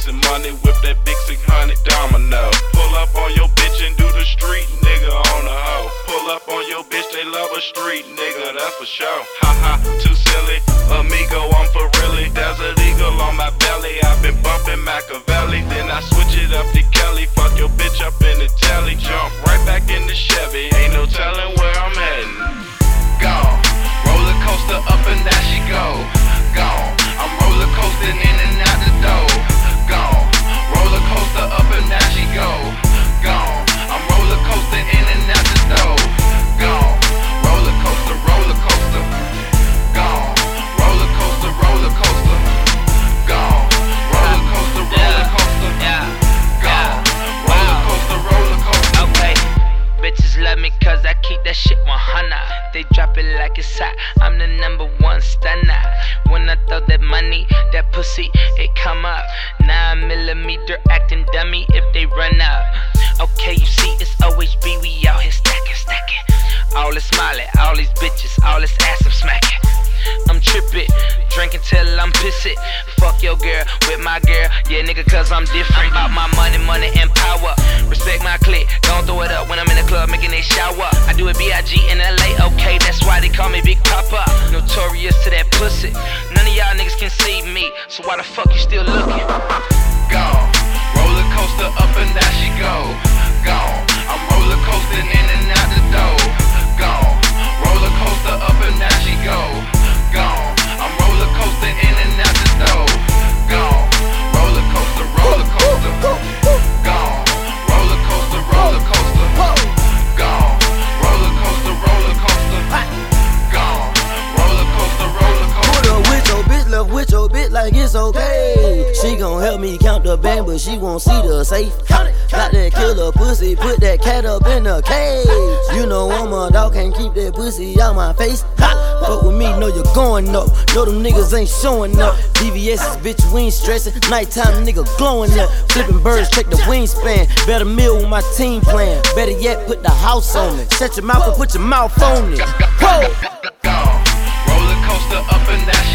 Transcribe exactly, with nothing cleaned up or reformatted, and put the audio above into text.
chasing money with that big six hundred domino. Pull up on your bitch and do the street nigga on the hoe. Pull up on your bitch, they love a street nigga, that's for sure. Ha ha, too silly, amigo, I'm for really. Desert Eagle on my belly, I've been bumping Machiavelli. Then I switch it up to Kelly, fuck your bitch up in the telly. Jump right back in the Chevy, ain't no telling where I'm heading. Gone, roller coaster up and down she go. Gone, I'm roller coasting in and out the door. Gone, roller coaster up and down she go. Gone, I'm roller coasting in and out the door. Gone, roller coaster, roller coaster. Gone, roller coaster, roller coaster. Gone, roller coaster, roller coaster. Yeah, gone, roller coaster, roller coaster. Okay, bitches love me cause I keep that shit one hundred. They drop it like it's hot, I'm the number one stunner. When I throw that money, that pussy, it come up. Nine millimeter acting dummy if they run up. Okay, you see it's always B, we out here stacking, stacking. All this smiley, all these bitches, all this ass I'm smacking. I'm trippin', drinking till I'm pissy. Fuck your girl with my girl, yeah nigga cause I'm different. I'm about my money, money and power. Respect my clique, don't throw it up when I'm in the club making they shower. I do it B I G in L A, okay, that's why they call me Big Papa. Notorious to that pussy, none of y'all niggas can see me, so why the fuck you still looking? Gone, roller coaster up and down she go. Gone, I'm roller coasting in and out the door. Gone, roller coaster up and down she go. Gone, I'm roller coasting in and out the door. Gone, roller coaster, roller coaster. Gone, roller coaster, roller coaster. Gone, roller coaster, roller coaster. Gone, roller coaster, roller coaster. Put up with your bitch, left with your bitch like it's okay. She gon' help me count the band, but she won't see the safe. Got that killer pussy, put that cat up in a cage. You know I'm a dog, can't keep that pussy out my face. Fuck with me, know you're going up. Know them niggas ain't showing up. D V S's, bitch, we ain't stressing. Nighttime nigga glowing up. Flipping birds, check the wingspan. Better meal with my team plan. Better yet, put the house on it. Shut your mouth and put your mouth on it. Whoa! Gone, roller coaster up and down.